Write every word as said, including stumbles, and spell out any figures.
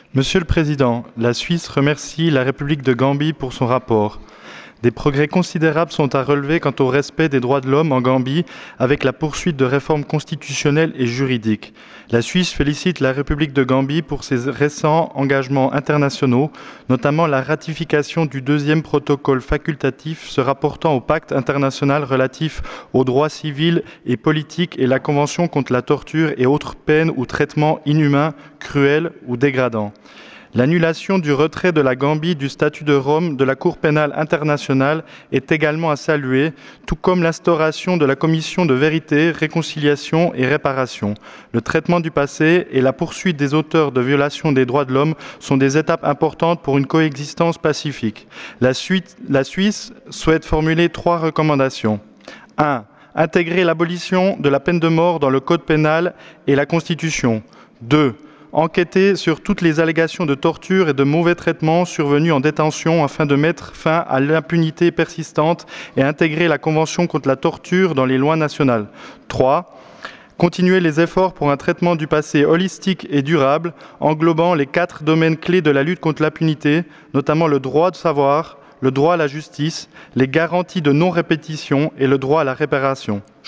Monsieur le Président, la Suisse remercie la République de Gambie pour son rapport. Des progrès considérables sont à relever quant au respect des droits de l'homme en Gambie avec la poursuite de réformes constitutionnelles et juridiques. La Suisse félicite la République de Gambie pour ses récents engagements internationaux, notamment la ratification du deuxième protocole facultatif se rapportant au pacte international relatif aux droits civils et politiques et la Convention contre la torture et autres peines ou traitements inhumains, cruels ou dégradants. L'annulation du retrait de la Gambie du statut de Rome de la Cour pénale internationale est également à saluer, tout comme l'instauration de la commission de vérité, réconciliation et réparation. Le traitement du passé et la poursuite des auteurs de violations des droits de l'homme sont des étapes importantes pour une coexistence pacifique. La, suite, la Suisse souhaite formuler trois recommandations. un. Intégrer l'abolition de la peine de mort dans le Code pénal et la Constitution. deux. Enquêter sur toutes les allégations de torture et de mauvais traitements survenus en détention afin de mettre fin à l'impunité persistante et intégrer la Convention contre la torture dans les lois nationales. trois. Continuer les efforts pour un traitement du passé holistique et durable, englobant les quatre domaines clés de la lutte contre l'impunité, notamment le droit de savoir, le droit à la justice, les garanties de non-répétition et le droit à la réparation.